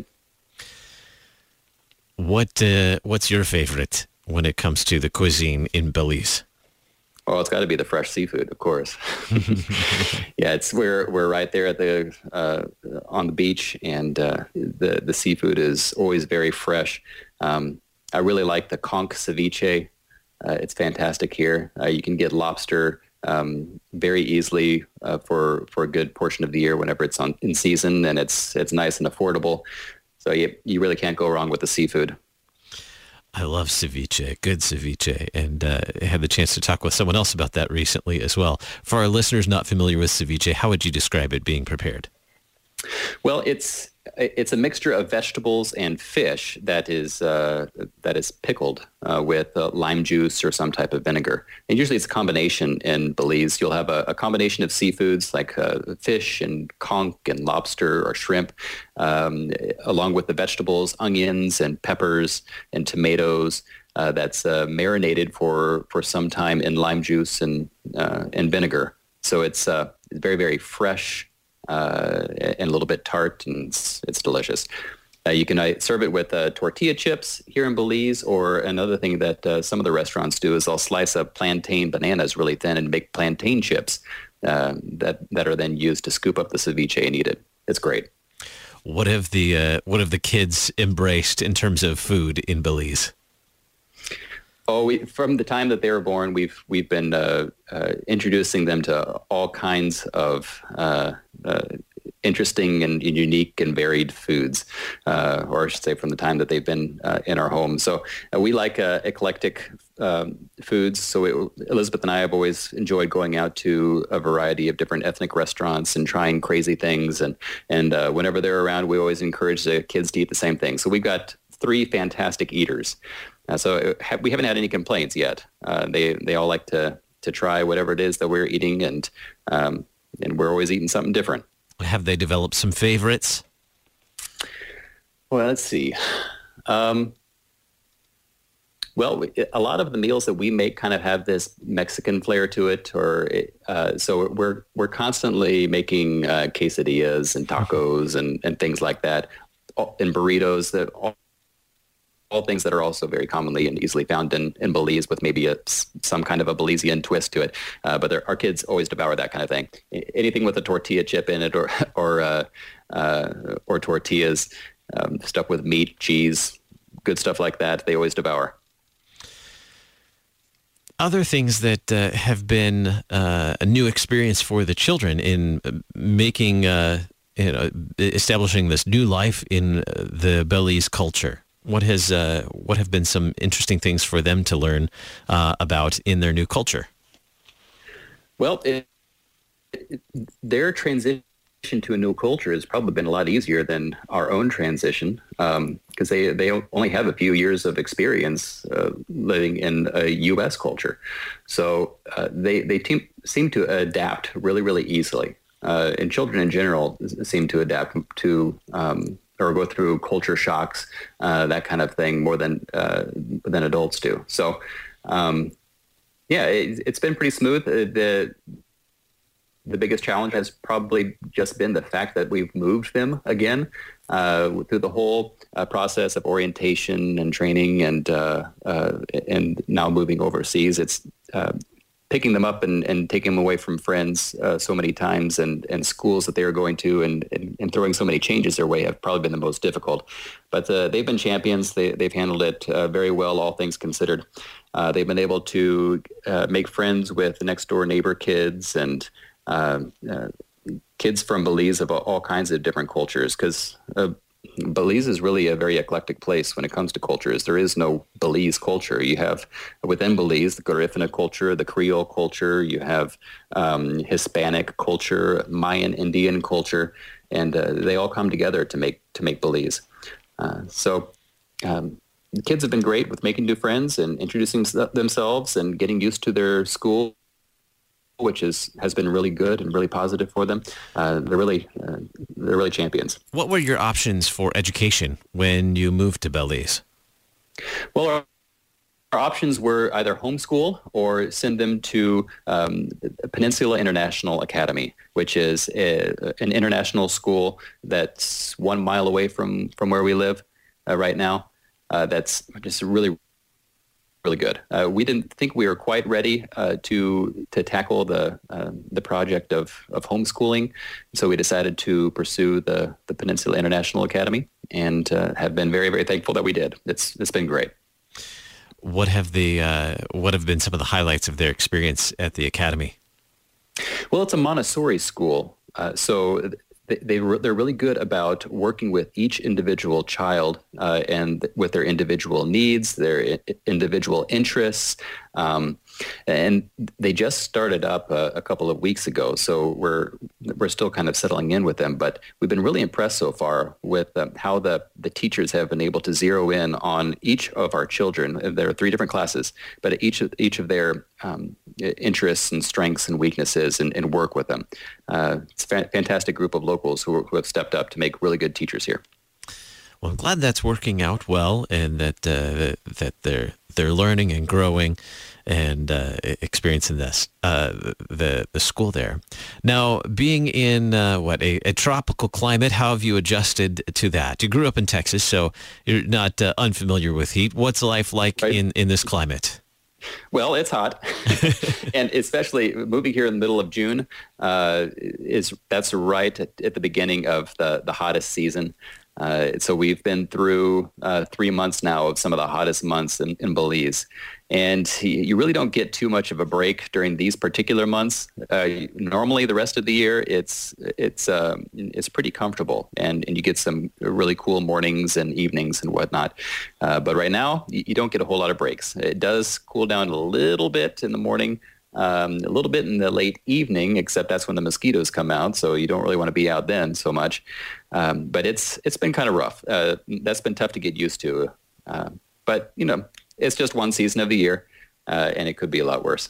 What uh, what's your favorite when it comes to the cuisine in Belize? Oh, it's got to be the fresh seafood, of course. Yeah, it's we're we're right there at the uh, on the beach, and uh, the the seafood is always very fresh. Um, I really like the conch ceviche. Uh, it's fantastic here. Uh, you can get lobster um, very easily uh, for for a good portion of the year whenever it's on in season, and it's it's nice and affordable. So you you really can't go wrong with the seafood. I love ceviche, good ceviche, and uh, I had the chance to talk with someone else about that recently as well. For our listeners not familiar with ceviche, how would you describe it being prepared? Well, it's it's a mixture of vegetables and fish that is uh, that is pickled uh, with uh, lime juice or some type of vinegar. And usually it's a combination in Belize. You'll have a, a combination of seafoods like uh, fish and conch and lobster or shrimp, um, along with the vegetables, onions and peppers and tomatoes. Uh, that's uh, marinated for, for some time in lime juice and uh, and vinegar. So it's uh, very, very fresh. Uh, and a little bit tart, and it's, it's delicious. Uh, you can uh, serve it with uh, tortilla chips here in Belize, or another thing that uh, some of the restaurants do is they'll slice up plantain bananas really thin and make plantain chips uh, that that are then used to scoop up the ceviche and eat it. It's great. What have the uh, what have the kids embraced in terms of food in Belize? Oh, we, from the time that they were born, we've we've been uh, uh, introducing them to all kinds of uh, uh, interesting and unique and varied foods, uh, or I should say, from the time that they've been uh, in our home. So uh, we like uh, eclectic um, foods. So it, Elizabeth and I have always enjoyed going out to a variety of different ethnic restaurants and trying crazy things. And and uh, whenever they're around, we always encourage the kids to eat the same thing. So we've got three fantastic eaters. Uh, so ha- we haven't had any complaints yet. Uh, they they all like to to try whatever it is that we're eating, and um, and we're always eating something different. Have they developed some favorites? Well, let's see. Um, well, we, a lot of the meals that we make kind of have this Mexican flair to it, or uh, so we're we're constantly making uh, quesadillas and tacos and, and things like that, and burritos that. All, all things that are also very commonly and easily found in, in Belize, with maybe a, some kind of a Belizean twist to it. Uh, but our kids always devour that kind of thing. Anything with a tortilla chip in it, or or uh, uh, or tortillas um, stuffed with meat, cheese, good stuff like that, they always devour. Other things that uh, have been uh, a new experience for the children in making, uh, you know, establishing this new life in the Belize culture. What has uh, what have been some interesting things for them to learn uh, about in their new culture? Well, it, it, their transition to a new culture has probably been a lot easier than our own transition, because um, they they only have a few years of experience uh, living in a U S culture, so uh, they they te- seem to adapt really really easily, uh, and children in general seem to adapt to. Um, or go through culture shocks, uh, that kind of thing, more than uh, than adults do. So, um, yeah, it, it's been pretty smooth. Uh, the The biggest challenge has probably just been the fact that we've moved them again uh, through the whole uh, process of orientation and training, and uh, uh, and now moving overseas. It's uh, picking them up and, and taking them away from friends uh, so many times, and, and schools that they are going to, and, and, and throwing so many changes their way have probably been the most difficult. But uh, they've been champions. They, they've handled it uh, very well, all things considered. Uh, they've been able to uh, make friends with the next door neighbor kids, and uh, uh, kids from Belize of all kinds of different cultures, because uh, Belize is really a very eclectic place when it comes to cultures. There is no Belize culture. You have within Belize the Garifuna culture, the Creole culture. You have um, Hispanic culture, Mayan Indian culture, and uh, they all come together to make to make Belize. Uh, so um, the kids have been great with making new friends and introducing themselves and getting used to their school, which is has been really good and really positive for them. Uh, they're really uh, they're really champions. What were your options for education when you moved to Belize? Well, our, our options were either homeschool or send them to um, Peninsula International Academy, which is a, an international school that's one mile away from, from where we live uh, right now. Uh, that's just really really good. Uh, we didn't think we were quite ready uh, to to tackle the uh, the project of, of homeschooling, so we decided to pursue the, the Peninsula International Academy, and uh, have been very very thankful that we did. It's it's been great. What have the uh, what have been some of the highlights of their experience at the academy? Well, it's a Montessori school, uh, so. They, they, they're really good about working with each individual child uh, and with their individual needs, their individual interests, Um, and they just started up a, a couple of weeks ago, so we're we're still kind of settling in with them. But we've been really impressed so far with um, how the, the teachers have been able to zero in on each of our children. There are three different classes, but each of each of their um, interests and strengths and weaknesses, and, and work with them. Uh, it's a fa- fantastic group of locals who, who have stepped up to make really good teachers here. Well, I'm glad that's working out well, and that uh, that they're they're learning and growing and uh, experiencing this uh, the the school there. Now, being in uh, what a, a tropical climate, how have you adjusted to that? You grew up in Texas, so you're not uh, unfamiliar with heat. What's life like right. in, in this climate? Well, it's hot, and especially moving here in the middle of June uh, is that's right at, at the beginning of the the hottest season. Uh, so we've been through uh, three months now of some of the hottest months in, in Belize. And you really don't get too much of a break during these particular months. Uh, normally, the rest of the year, it's it's uh, it's pretty comfortable, and, and you get some really cool mornings and evenings and whatnot. Uh, but right now, you, you don't get a whole lot of breaks. It does cool down a little bit in the morning, um, a little bit in the late evening, except that's when the mosquitoes come out, so you don't really want to be out then so much. Um, but it's it's been kind of rough. Uh, that's been tough to get used to. Uh, but, you know, it's just one season of the year, uh, and it could be a lot worse.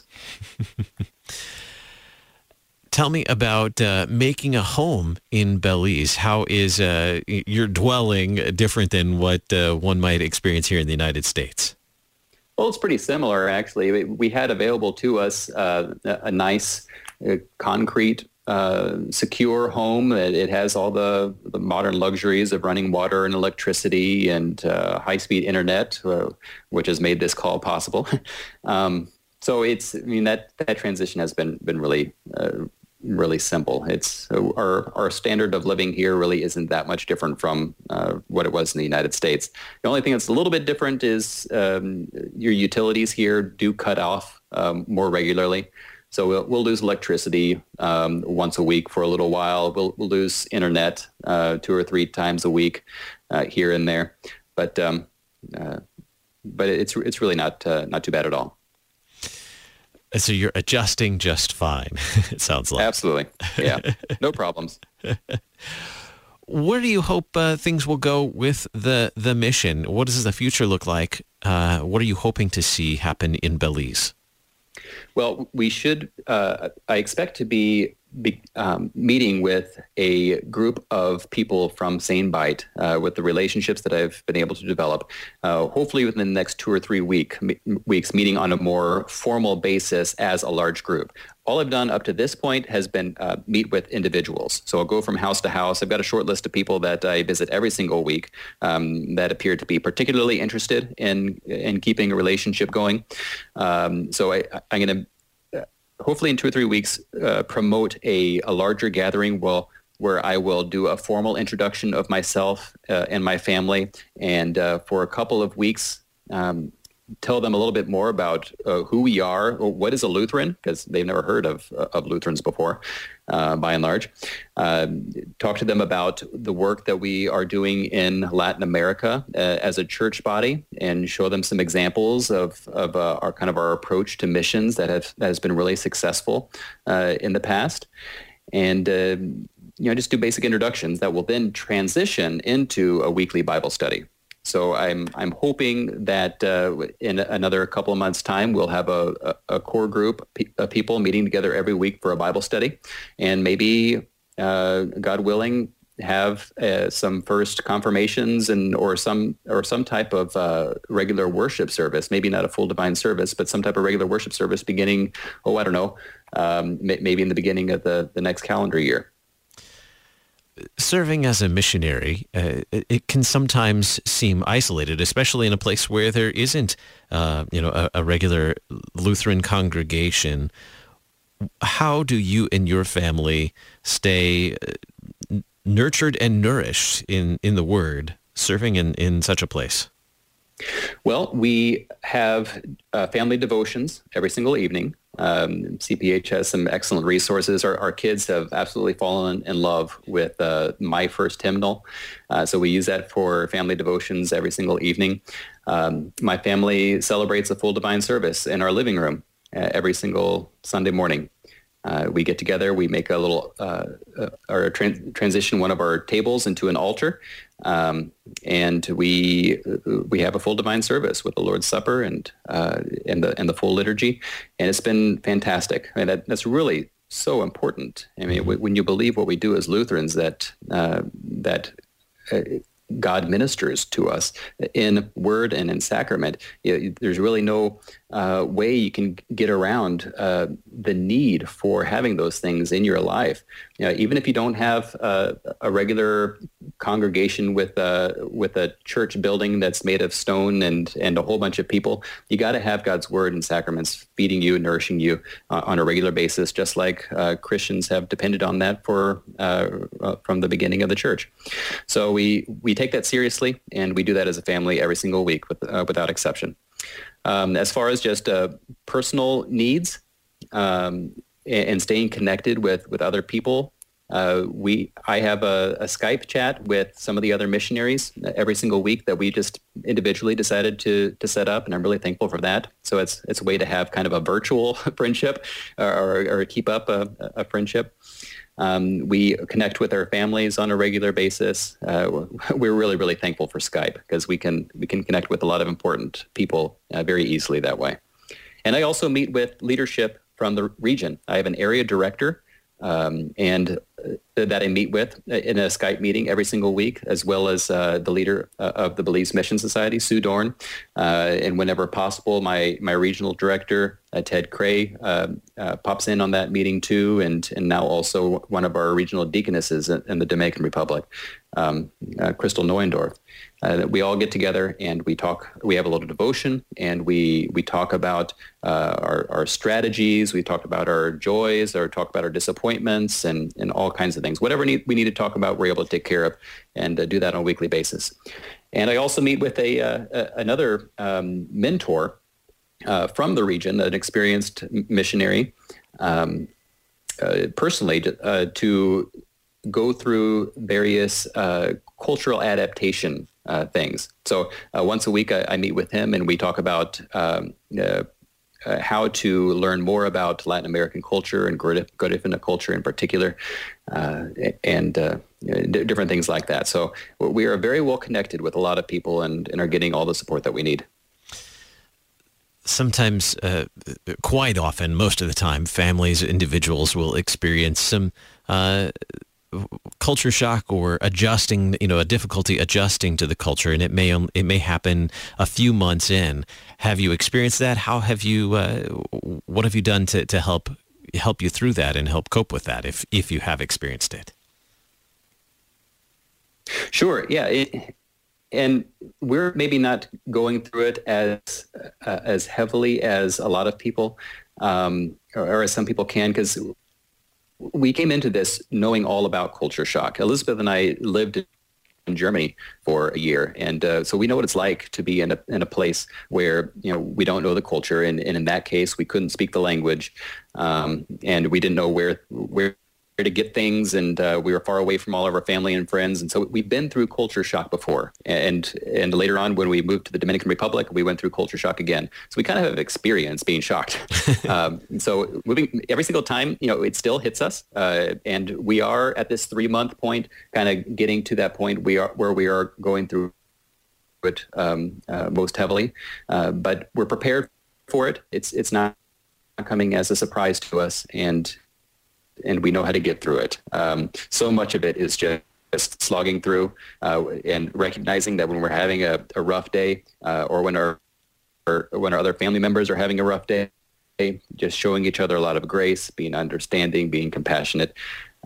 Tell me about uh, making a home in Belize. How is uh, your dwelling different than what uh, one might experience here in the United States? Well, it's pretty similar, actually. We had available to us uh, a nice uh, concrete Uh, secure home. It, it has all the, the modern luxuries of running water and electricity and uh, high-speed internet, uh, which has made this call possible. um, so it's, I mean, that, that transition has been been really uh, really simple. It's uh, our our standard of living here really isn't that much different from uh, what it was in the United States. The only thing that's a little bit different is um, your utilities here do cut off um, more regularly. So we'll, we'll lose electricity um, once a week for a little while. We'll, we'll lose internet uh, two or three times a week uh, here and there, but um, uh, but it's it's really not uh, not too bad at all. So you're adjusting just fine. It sounds like. Absolutely, yeah, no problems. Where do you hope uh, things will go with the the mission? What does the future look like? Uh, what are you hoping to see happen in Belize? Well, we should, uh, I expect to be, be um, meeting with a group of people from SaneBite uh, with the relationships that I've been able to develop, uh, hopefully within the next two or three week, me- weeks, meeting on a more formal basis as a large group. All I've done up to this point has been uh, meet with individuals. So I'll go from house to house. I've got a short list of people that I visit every single week um, that appear to be particularly interested in in keeping a relationship going. Um, so I, I'm going to, uh, hopefully in two or three weeks, uh, promote a, a larger gathering well, where I will do a formal introduction of myself uh, and my family. And uh, for a couple of weeks, um, tell them a little bit more about uh, who we are, or what is a Lutheran, because they've never heard of uh, of Lutherans before, uh, by and large. Uh, talk to them about the work that we are doing in Latin America uh, as a church body, and show them some examples of of uh, our kind of our approach to missions that have that has been really successful uh, in the past, and uh, you know, just do basic introductions that will then transition into a weekly Bible study. So I'm I'm hoping that uh, in another couple of months' time, we'll have a, a, a core group of people meeting together every week for a Bible study, and maybe, uh, God willing, have uh, some first confirmations and or some or some type of uh, regular worship service. Maybe not a full divine service, but some type of regular worship service beginning. Oh, I don't know, um, maybe in the beginning of the, the next calendar year. Serving as a missionary, uh, it, it can sometimes seem isolated, especially in a place where there isn't, uh, you know, a, a regular Lutheran congregation. How do you and your family stay nurtured and nourished in, in the Word, serving in, in such a place? Well, we have uh, family devotions every single evening. Um, C P H has some excellent resources. Our, our kids have absolutely fallen in love with uh, My First Hymnal. Uh, so we use that for family devotions every single evening. Um, my family celebrates a full divine service in our living room uh, every single Sunday morning. Uh, we get together, we make a little, uh, uh, or tran- transition one of our tables into an altar, um, and we we have a full divine service with the Lord's Supper and uh, and the and the full liturgy, and it's been fantastic. I mean, that, that's really so important. I mean, w- when you believe what we do as Lutherans, that uh, that. Uh, God ministers to us in word and in sacrament. There's really no uh, way you can get around uh, the need for having those things in your life. You know, even if you don't have uh, a regular congregation with a, with a church building that's made of stone and, and a whole bunch of people, you got to have God's word and sacraments feeding you, nourishing you uh, on a regular basis, just like uh, Christians have depended on that for uh, uh, from the beginning of the church. So we we take that seriously, and we do that as a family every single week with, uh, without exception. Um, as far as just uh, personal needs um, and, and staying connected with, with other people, uh, we I have a, a Skype chat with some of the other missionaries every single week that we just individually decided to to set up, and I'm really thankful for that. So it's it's a way to have kind of a virtual friendship or, or, or keep up a, a friendship. Um, we connect with our families on a regular basis. Uh, we're really, really thankful for Skype because we can we can connect with a lot of important people uh, very easily that way. And I also meet with leadership from the region. I have an area director um, and uh, that I meet with in a Skype meeting every single week, as well as uh, the leader uh, of the Belize Mission Society, Sue Dorn. Uh, and whenever possible, my my regional director, uh, Ted Cray, uh, uh, pops in on that meeting too, and and now also one of our regional deaconesses in, in the Dominican Republic, um, uh, Crystal Neuendorf. Uh, we all get together and we talk. We have a little devotion, and we we talk about uh, our our strategies. We talk about our joys, or talk about our disappointments, and and all kinds of things. Whatever need, we need to talk about, we're able to take care of, and uh, do that on a weekly basis. And I also meet with a, uh, a another um, mentor uh, from the region, an experienced missionary, um, uh, personally uh, to go through various uh, cultural adaptation uh, things. So uh, once a week, I, I meet with him, and we talk about um, uh, uh, how to learn more about Latin American culture and Garifuna culture in particular, uh, and uh, d- different things like that. So we are very well connected with a lot of people, and, and are getting all the support that we need. Sometimes, uh, quite often, most of the time, families, individuals will experience some uh, culture shock or adjusting, you know, a difficulty adjusting to the culture, and it may it may happen a few months in. Have you experienced that? How have you? Uh, what have you done to, to help help you through that and help cope with that, if if you have experienced it? Sure. Yeah. It, and we're maybe not going through it as uh, as heavily as a lot of people, um, or, or as some people can, because we came into this knowing all about culture shock. Elizabeth and I lived in Germany for a year, and uh, so we know what it's like to be in a in a place where, you know, we don't know the culture, and, and in that case, we couldn't speak the language, um, and we didn't know where where to get things, and uh, we were far away from all of our family and friends, and so we've been through culture shock before, and and later on when we moved to the Dominican Republic, we went through culture shock again. So we kind of have experience being shocked. um, so moving every single time, you know, it still hits us, uh, and we are at this three month point, kind of getting to that point we are where we are going through it um, uh, most heavily, uh, but we're prepared for it. It's it's not coming as a surprise to us, and and we know how to get through it. Um, so much of it is just, just slogging through uh, and recognizing that when we're having a, a rough day, uh, or when our or when our other family members are having a rough day, just showing each other a lot of grace, being understanding, being compassionate,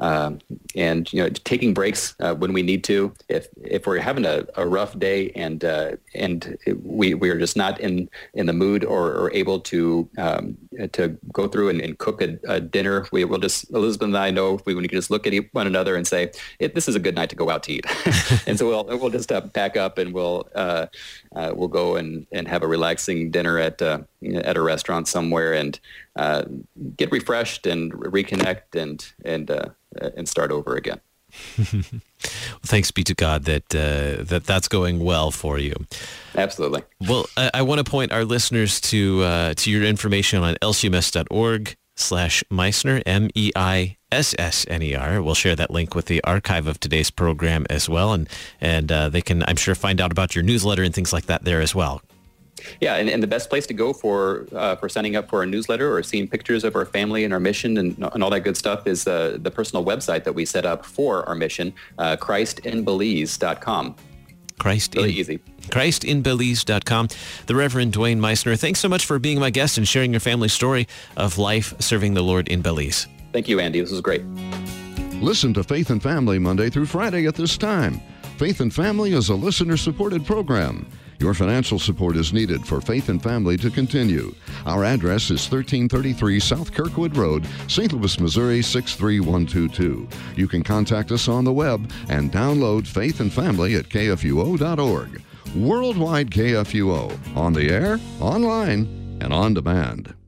um, and you know, taking breaks uh, when we need to. If if we're having a, a rough day and uh, and we we are just not in, in the mood or, or able to um, to go through and, and cook a, a dinner, we will just Elizabeth and I know we, we can just look at one another and say, "This is a good night to go out to eat," and so we'll we'll just uh, pack up and we'll uh, uh, we'll go and, and have a relaxing dinner at uh, at a restaurant somewhere and uh, get refreshed and reconnect and and uh, and start over again. Well, thanks be to God that uh, that that's going well for you. Absolutely. Well, I, I want to point our listeners to uh, to your information on L C M S dot org slash Meissner, M E I S S N E R. We'll share that link with the archive of today's program as well, and and uh, they can, I'm sure, find out about your newsletter and things like that there as well. Yeah, and, and the best place to go for uh, for signing up for our newsletter or seeing pictures of our family and our mission and, and all that good stuff is uh, the personal website that we set up for our mission, uh, Christ in Belize dot com. Christ really in, easy. Christ in Belize dot com. The Reverend Dwayne Meissner, thanks so much for being my guest and sharing your family story of life serving the Lord in Belize. Thank you, Andy. This was great. Listen to Faith and Family Monday through Friday at this time. Faith and Family is a listener-supported program. Your financial support is needed for Faith and Family to continue. Our address is thirteen thirty-three South Kirkwood Road, Saint Louis, Missouri six three one two two. You can contact us on the web and download Faith and Family at K F U O dot org. Worldwide K F U O, on the air, online, and on demand.